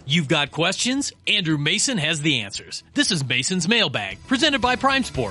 You've got questions? Andrew Mason has the answers. This is Mason's Mailbag, presented by Prime Sport.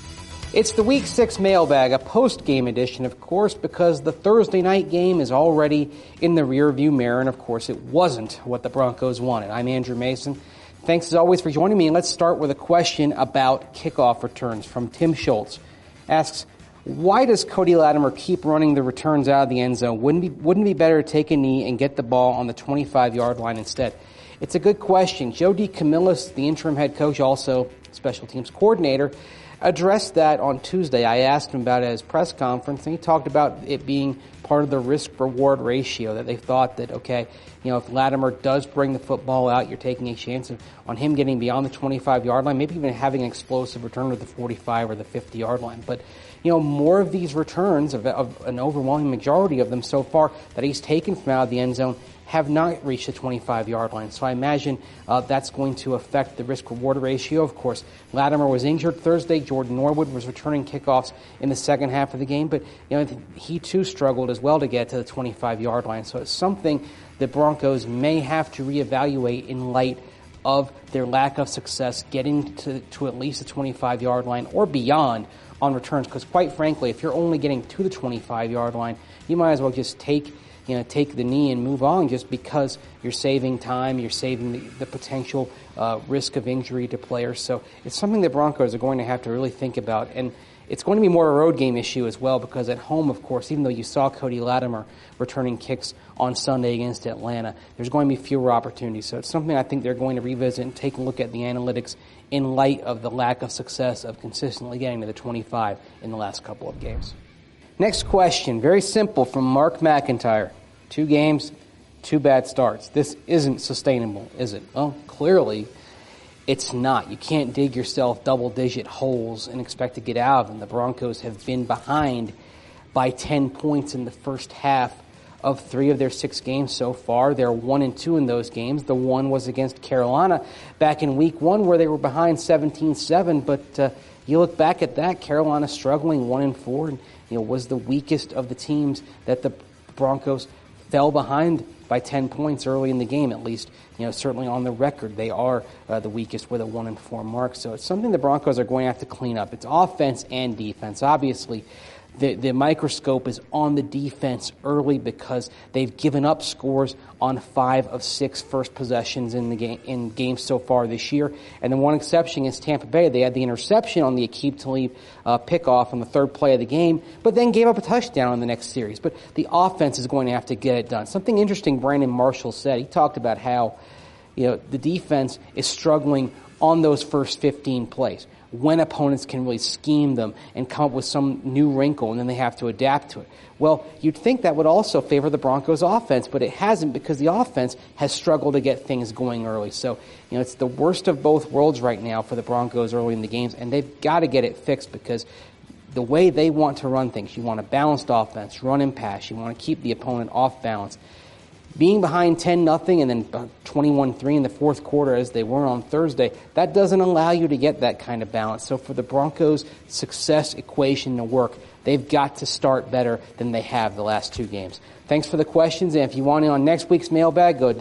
It's the Week 6 Mailbag, a post-game edition, of course, because the Thursday night game is already in the rearview mirror, and of course it wasn't what the Broncos wanted. I'm Andrew Mason. Thanks as always for joining me, and let's start with a question about kickoff returns from Tim Schultz. Asks, why does Cody Latimer keep running the returns out of the end zone? Wouldn't it be better to take a knee and get the ball on the 25-yard line instead? It's a good question. Joe DeCamillis, the interim head coach, also special teams coordinator, addressed that on Tuesday. I asked him about it at his press conference, and he talked about it being part of the risk-reward ratio, that they thought that, okay, if Latimer does bring the football out, you're taking a chance on him getting beyond the 25-yard line, maybe even having an explosive return to the 45 or the 50-yard line. But, more of these returns, of an overwhelming majority of them so far that he's taken from out of the end zone, have not reached the 25-yard line. So I imagine that's going to affect the risk-reward ratio. Of course, Latimer was injured Thursday. Jordan Norwood was returning kickoffs in the second half of the game. But, he too struggled as well to get to the 25-yard line. So it's something the Broncos may have to reevaluate in light of their lack of success getting to at least the 25-yard line or beyond on returns. Because quite frankly, if you're only getting to the 25-yard line, you might as well just take the knee and move on, just because you're saving time, you're saving the potential risk of injury to players. So it's something the Broncos are going to have to really think about. And it's going to be more a road game issue as well, because at home, of course, even though you saw Cody Latimer returning kicks on Sunday against Atlanta, there's going to be fewer opportunities. So it's something I think they're going to revisit and take a look at the analytics in light of the lack of success of consistently getting to the 25 in the last couple of games. Next question, very simple, from Mark McIntyre. 2 games, 2 bad starts. This isn't sustainable, is it? Well, clearly it's not. You can't dig yourself double-digit holes and expect to get out of them. The Broncos have been behind by 10 points in the first half of 3 of their 6 games so far. They're 1-2 in those games. The one was against Carolina back in Week 1, where they were behind 17-7. But you look back at that, Carolina struggling 1-4, and was the weakest of the teams that the Broncos fell behind by 10 points early in the game, at least, certainly on the record. They are the weakest with a 1-4 mark. So it's something the Broncos are going to have to clean up. It's offense and defense. Obviously, the microscope is on the defense early because they've given up scores on 5 of 6 first possessions in games so far this year. And the one exception is Tampa Bay. They had the interception on the Aqib Talib pickoff on the 3rd play of the game, but then gave up a touchdown in the next series. But the offense is going to have to get it done. Something interesting Brandon Marshall said. He talked about how the defense is struggling on those first 15 plays, when opponents can really scheme them and come up with some new wrinkle, and then they have to adapt to it. Well, you'd think that would also favor the Broncos' offense, but it hasn't, because the offense has struggled to get things going early. So, it's the worst of both worlds right now for the Broncos early in the games, and they've got to get it fixed, because the way they want to run things, you want a balanced offense, run and pass, you want to keep the opponent off balance. Being behind 10-0 and then 21-3 in the fourth quarter, as they were on Thursday, that doesn't allow you to get that kind of balance. So for the Broncos' success equation to work, they've got to start better than they have the last 2 games. Thanks for the questions, and if you want in on next week's mailbag, go to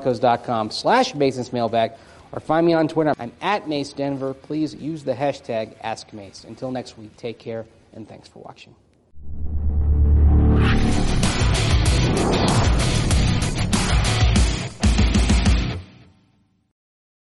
denverbroncos.com/Mason's mailbag, or find me on Twitter. I'm at MaceDenver. Please use the hashtag AskMace. Until next week, take care, and thanks for watching.